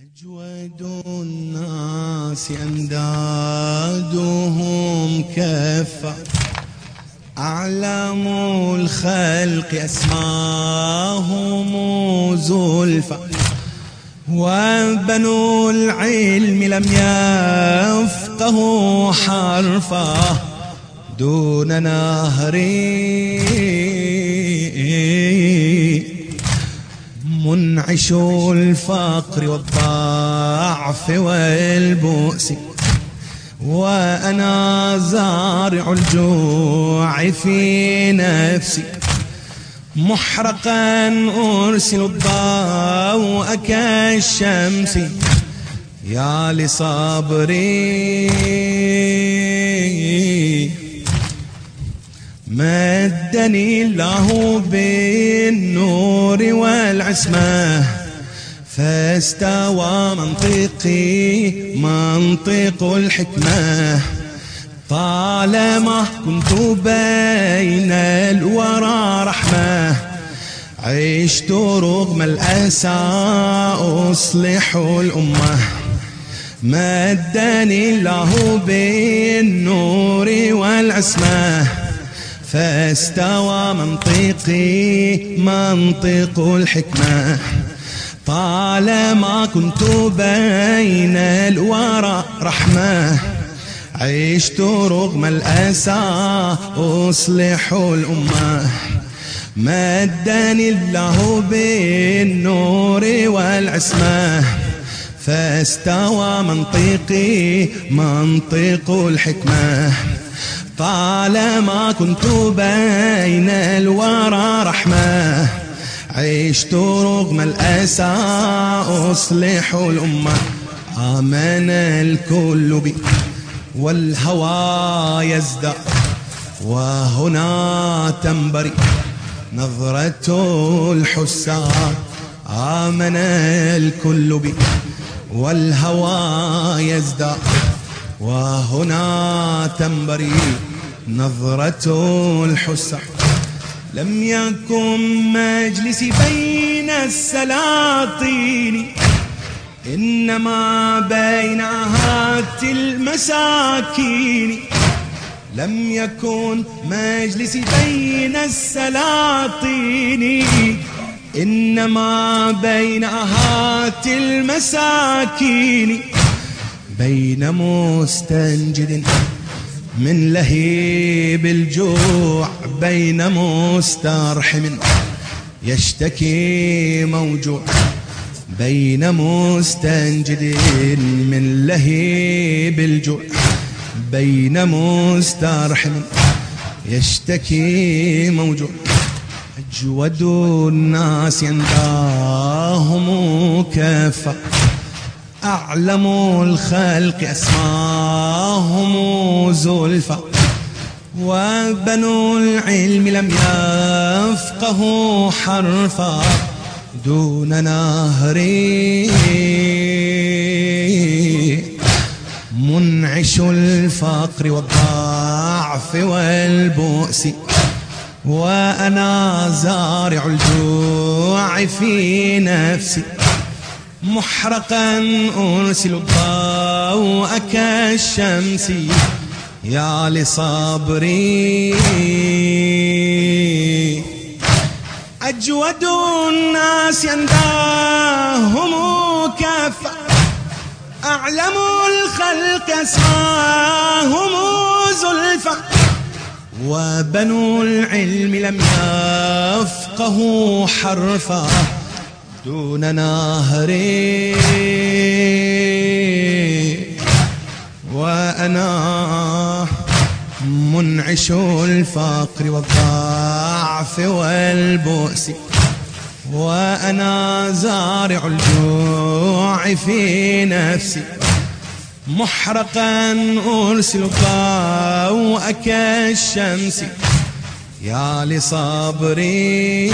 أجود الناس أندادهم كفة، أعلم الخلق أسماهم زلفى، وبنو العلم لم يفقهوا حرفا دون نهري، منعش الفقر والضعف والبؤس، وأنا زارع الجوع في نفسي، محرقا أرسل الضوء كالشمس، يا لصبري مدني الله بالنور والعصمة، فاستوى منطقي منطق الحكمة، طالما كنت بين الورى رحمة، عشت رغم الأسى أصلح الأمة، مدني الله بالنور والعصمة، فاستوى منطقي منطق الحكمة، طالما كنت بين الورى رحمة، عشت رغم الأسى أصلح الأمة، مدني الله بالنور والعصمة، فاستوى منطقي منطق الحكمة، طالما كنت بين الورى رحمة، عشت رغم الأسى أصلح الأمة، آمن الكل بي والهوى يزداد، وهنا تنبري نظرة الحساد، آمن الكل بي والهوى يزداد، وهنا تنبري نظرة الحساد، لم يكن مجلسي بين السلاطين، إنما بين هات المساكين، لم يكن مجلسي بين السلاطين، إنما بين هات المساكين، بين مستنجد من لهيب الجوع، بين مسترحم يشتكي موجوع، بين مستنجد من لهيب الجوع، بين مسترحم يشتكي موجوع، أجود الناس عندهم كفة، أعلم الخلق أسماهم زلفى، وبنو العلم لم يفقهوا حرفا دون نهري، منعش الفقر والضعف والبؤس، وأنا زارع الجوع في نفسي، محرقا أرسل الضوء كالشمس، يا لصبري أجود الناس عندهم كفة، أعلم الخلق أسماهم زلفى، وبنو العلم لم يفقهوا حرفا دون نهري، وأنا منعش الفقر والضعف والبؤس، وأنا زارع الجوع في نفسي، محرقا أرسل الضوء كالشمس، يا لصبري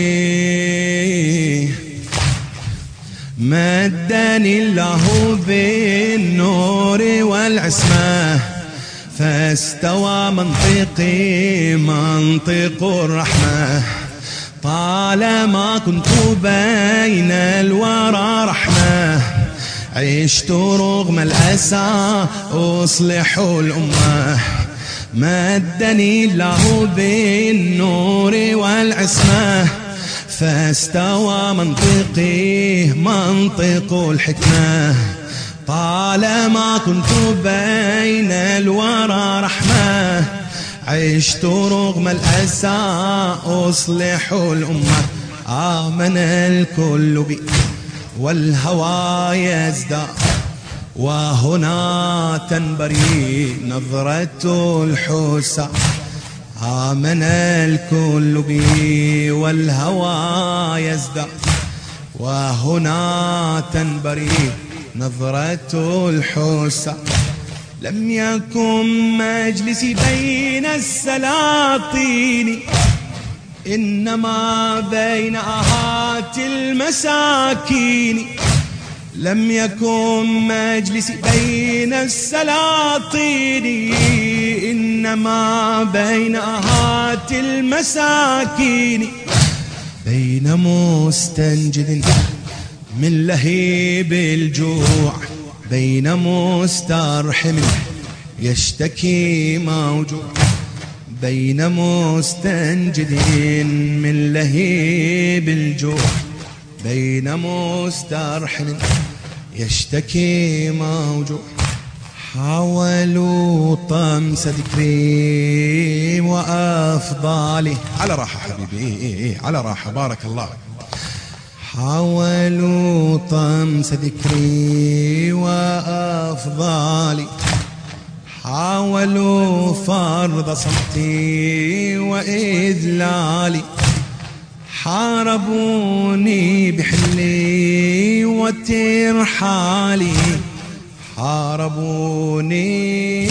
مدني الله بالنور والعصمة، فاستوى منطقي منطق الرحمة، طالما كنت بين الورى رحمة عشت رغم الأسى أصلح الأمة، مدني الله بالنور والعصمة، فاستوى منطقي منطق الحكمة، طالما كنت بين الورى رحمة، عشت رغم الأسى أصلح الأمة، آمن الكل بي والهوى يزداد، وهنا تنبري نظرة الحسى، آمن الكل بي والهوى يزداد، وهنا تنبري نظرة الحسى، لم يكن مجلسي بين السلاطين، إنما بين أهات المساكين، لم يكن مجلسي بين السلاطين، إنما بين أهات المساكين، بين مستنجد من لهيب الجوع، بين مسترحم يشتكي موجوع، بين مستنجد من لهيب الجوع، بين مسترحم يشتكي موجوع، حاولوا طمس ذكري وأفضالي، على راحة حبيبي على راحة، بارك الله، حاولوا طمس ذكري وأفضالي، حاولوا فرض صمتي وإذلالي، حاربوني بحلي وترحالي، حاربوني،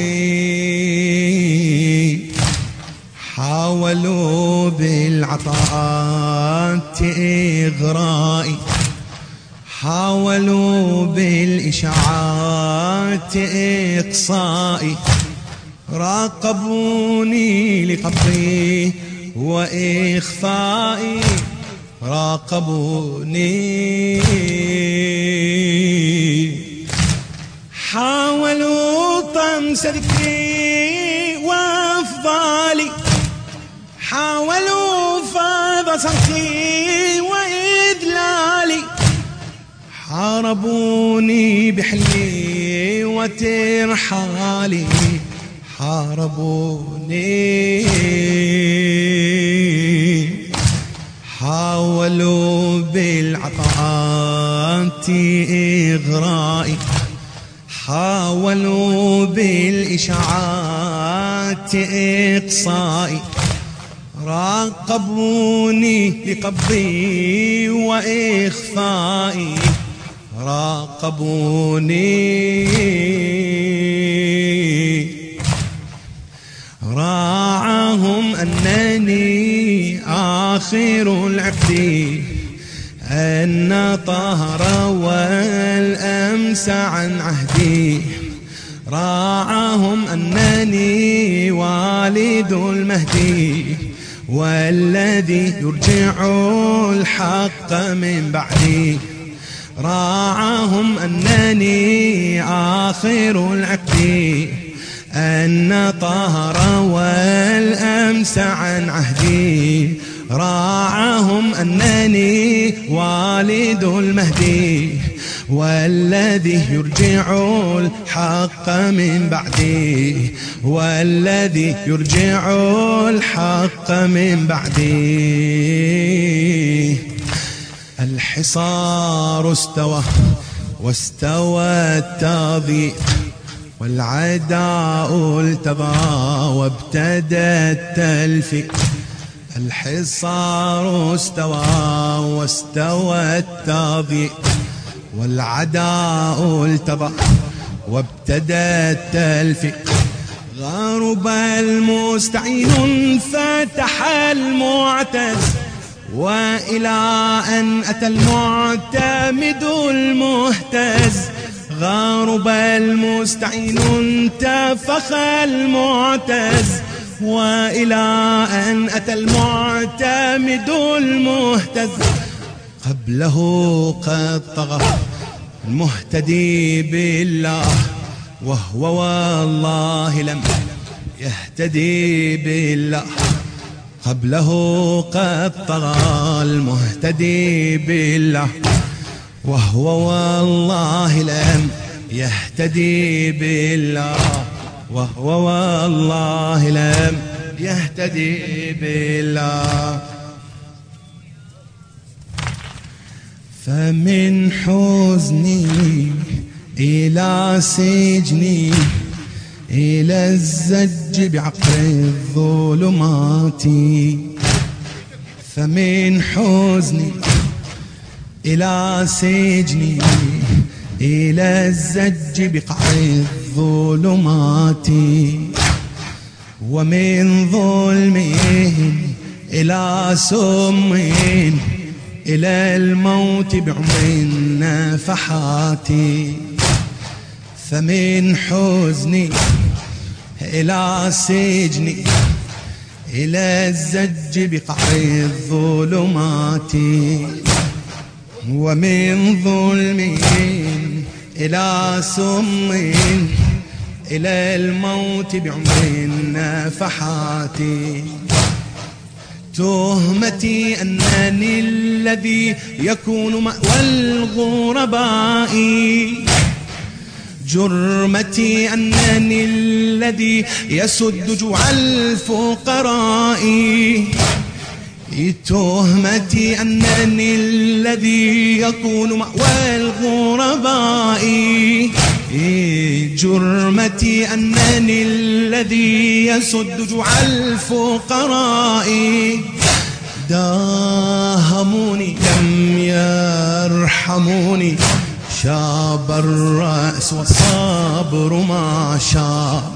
حاولوا بالعطاءات إغرائي، حاولوا بالإشاعات إقصائي، راقبوني لقبضي وإخفائي، راقبوني، حاولوا طمس ذكري وأفضالي، حاولوا فرض صمتي وإذلالي، حاربوني بحلي وترحالي، حاربوني، حاولوا بالعطاءات إغرائي، حاولوا بالإشاعات إقصائي، راقبوني لقبضي وإخفائي، راقبوني، راعاهم أنني آخر العقد، أن طهر والأمس عن عهدي، راعاهم أنني والد المهدي، والذي يرجع الحق من بعدي، راعاهم أنني آخر العقد، أن طهر والأمس عن عهدي، راعاهم أنني والد المهدي، والذي يرجع الحق من بعدي، والذي يرجع الحق من بعدي، الحصار استوى واستوى التضييق، والعداء التضى وابتدى التلفيق، الحصار استوى واستوى التضييق، والعداء التضى وابتدى التلفيق، غارب المستعين فتح المعتز، وإلى أن أتى المعتمد المهتز، غارب المستعين انتفخ المعتز، وإلى أن أتى المعتمد المهتز، قبله قد طغى المهتدي بالله وهو والله لم يهتدي بالله قبله قد طغى. المهتدي بالله وهو والله لم يهتدي بالله وهو والله لم يهتدي بالله. فمن حزني إلى سجني إلى الزج بعقر الظلمات. فمن حزني إلى سجني إلى الزج بقعر الظلمات. ومن ظلم إلى سم إلى الموت بعمر النفحات. فمن حزني إلى سجني إلى الزج بقعر الظلمات. ومن ظلم إلى سم إلى الموت بعمر النفحات. تهمتي أنني الذي يكون مأوى الغرباء. جرمتي أنني الذي يسد جوع الفقراء. تهمتي أنني الذي يكون مأوى الغرباء. جرمتي أنني الذي يسد جوع الفقراء. داهموني لم يرحموني شاب الرأس والصبر ما شاء.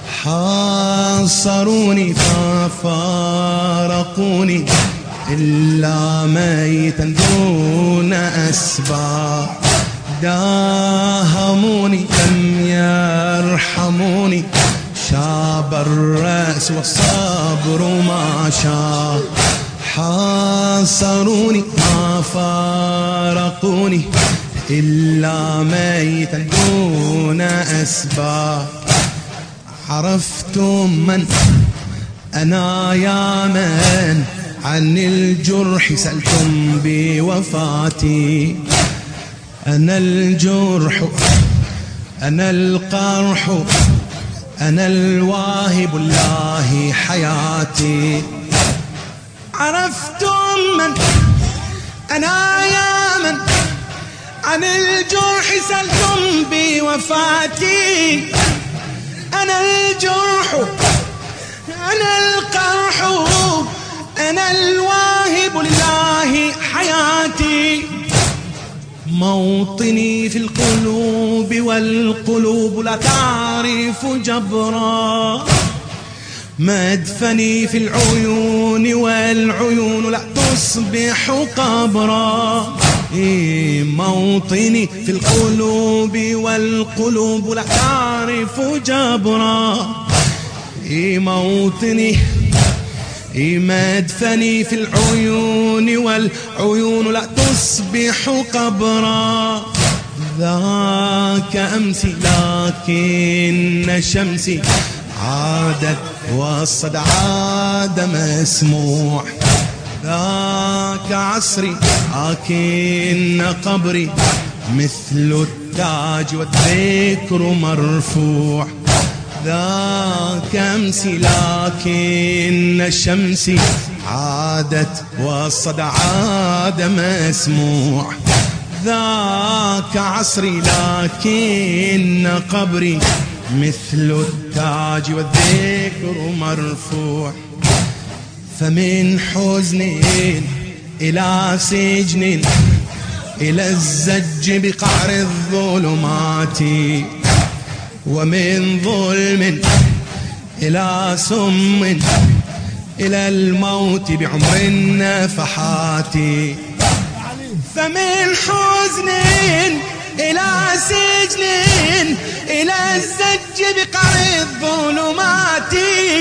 حاصروني ففارقوني إلا ميتا دون أسباب. داهموني لم يرحموني شاب الرأس والصبر ما شاء. حاصروني ما فارقوني إلا ميتا دون أسباب. عرفتم من أنا يا من عن الجرح سألتم بوفاتي. أنا الجرح أنا القرح أنا الواهب الله حياتي. عرفتم من أنا يا من عن الجرح سألتم بوفاتي. أنا الجرح أنا القرح أنا الواهب لله حياتي. موطني في القلوب والقلوب لا تعرف جبرا. مدفني في العيون والعيون لا تصبح قبرا. موطني في القلوب والقلوب لا تعرف جبرا. موطني مدفني في العيون والعيون لا تصبح قبرا. ذاك أمسي لكن شمسي عادت والصدى عاد مسموع. ذاك عصري لكن قبري مثل التاج والذكر مرفوع. ذاك أمسي لكن شمسي عادت والصدى عاد مسموع. ذاك عصري لكن قبري مثل التاج والذكر مرفوع. فمن حزن إلى سجن إلى الزج بقعر الظلمات. ومن ظلم إلى سم إلى الموت بعمر النفحات. فمن حزن إلى سجن إلى الزج بقعر الظلمات.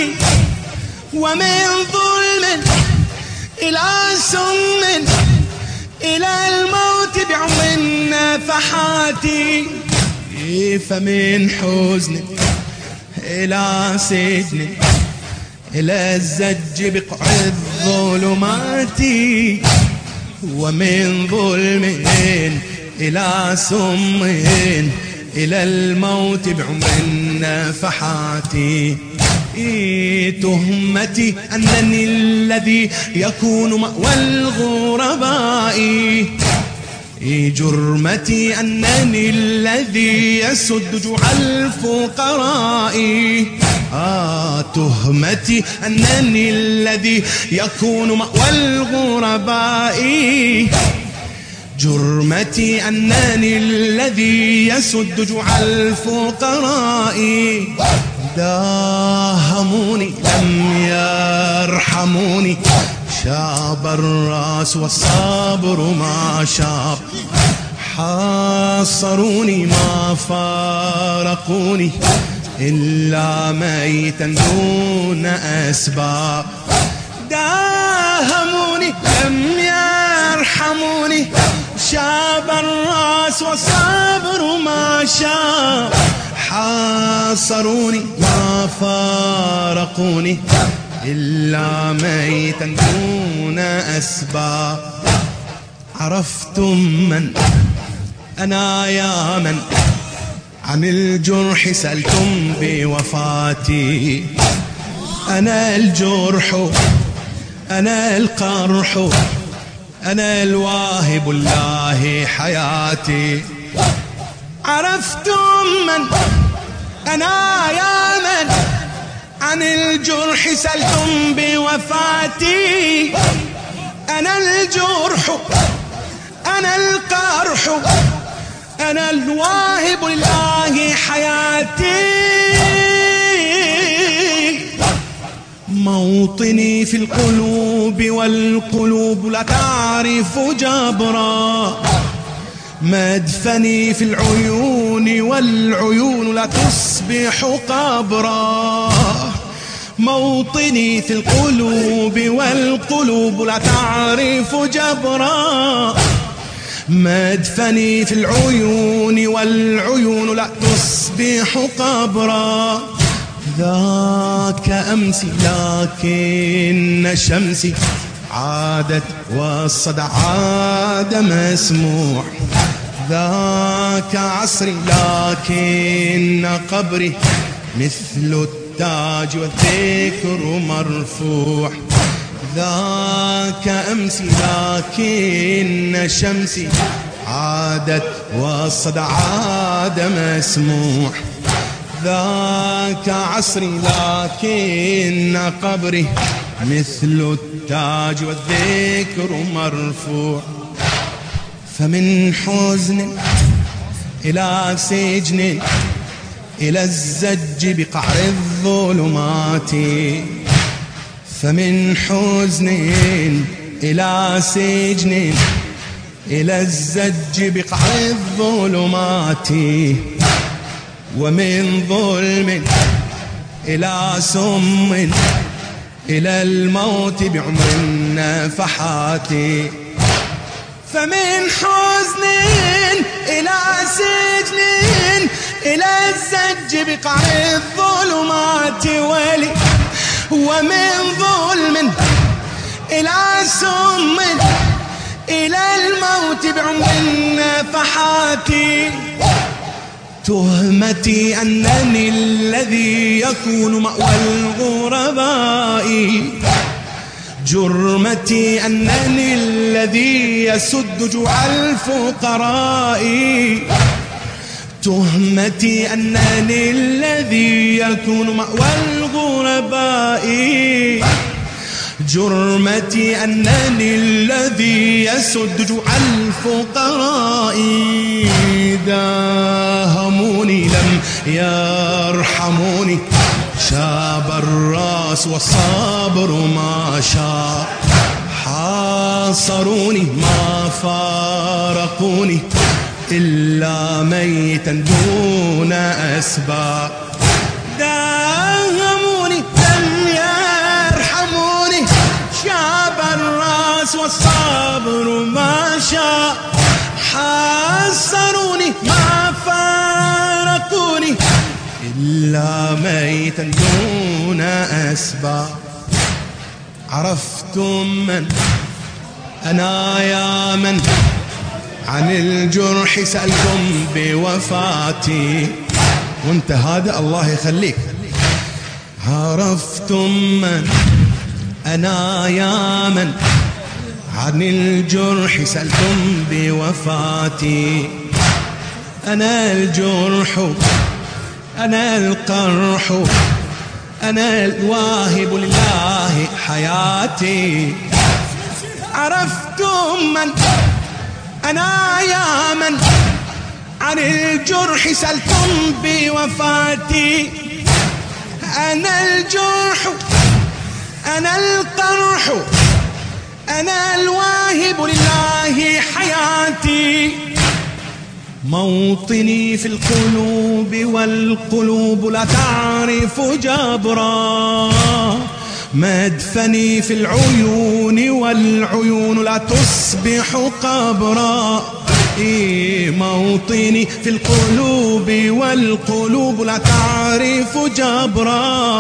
ومن ظلم إلى سم إلى الموت بعمر النفحات. فمن حزن إلى سجن إلى الزج بقع الظلمات، ومن ظلم إلى سم إلى الموت بعمر النفحات. تهمتي أنني الذي يكون مأوى الغرباء، جرمتي أنني الذي يسد جوع الفقراء. تهمتي أنني الذي يكون مأوى الغرباء، جرمتي أنني الذي يسد جوع الفقراء. داهموني لم يرحموني، شاب الراس والصبر ما شاب. حاصروني ما فارقوني إلا ميتا دون أسباب. داهموني لم يرحموني، شاب الراس والصبر ما شاب. حاصروني ما فارقوني إلا ميتا دون أسباب. عرفتم من أنا يا من عن الجرح سألتم بوفاتي. أنا الجرح أنا القرح أنا الواهب الله حياتي. عرفتم من أنا يا من عن الجرح سألتم بوفاتي. أنا الجرح أنا القرح أنا الواهب لله حياتي. موطني في القلوب والقلوب لا تعرف جبرا، مدفني في العيون والعيون لا تصبح قبرا. موطني في القلوب والقلوب لا تعرف جبرا، مدفني في العيون والعيون لا تصبح قبرا. ذاك أمسي لكن شمسي عادت والصدى عاد مسموع. ذاك عصري لكن قبري مثل التاج والذكر مرفوع. ذاك أمسي لكن شمسي عادت والصدى عاد مسموع. ذاك عصري لكن قبري مثل التاج والذكر مرفوع. فمن حزن إلى سجن إلى الزج بقعر الظلمات. فمن حزن إلى سجن إلى الزج بقعر الظلمات، ومن ظلم إلى سم إلى الموت بعمر النفحات. فمن حزن إلى سجن إلى الزج بقعر الظلمات ولي، ومن ظلم إلى سم إلى الموت بعمر النفحات. تهمتي أنني الذي يكون مأوى الغرباء، جرمتي أنني الذي يسد جوع الفقراء. تهمتي أنني الذي يكون مأوى الغرباء، جرمتي أنني الذي يسد جوع الفقراء. داهموني لم يرحموني، شاب الراس والصبر ما شاء. حاصروني ما فارقوني إلا ميتا دون أسباب. داهموني لم يرحموني، شاب الراس والصبر ما شاء. حاصروني ما فارقوني إلا ميتا دون أسباب. عرفتم من أنا يا من عن الجرح سألتم بوفاتي. وانت هذا الله يخليك. عرفتم من أنا يا من عن الجرح سألتم بوفاتي. أنا الجرح أنا القرح أنا الواهب لله حياتي. عرفتم من أنا يا من عن الجرح سألتم بوفاتي. أنا الجرح أنا القرح أنا الواهب لله حياتي. موطني في القلوب والقلوب لا تعرف جبرا. مدفني في العيون والعيون لا تصبح قبرا. موطني في القلوب والقلوب لا تعرف جبرا.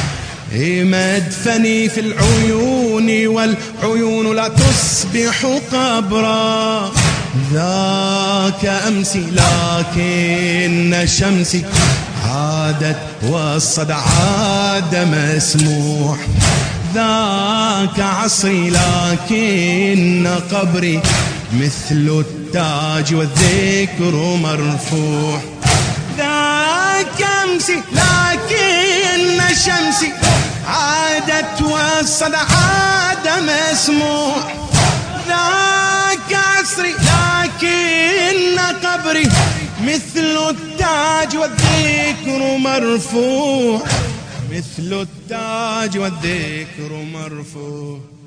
مدفني في العيون والعيون لا تصبح قبرا. ذاك أمسي لكن شمسي عادت والصدى عاد مسموح. ذاك عصري لكن قبري مثل التاج والذكر مرفوع. ذاك أمسي لكن شمسي عادت والصدى عاد مسموع. ذاك عصري لكن قبري مثل التاج والذكر مرفوع. مثل التاج والذكر مرفوع.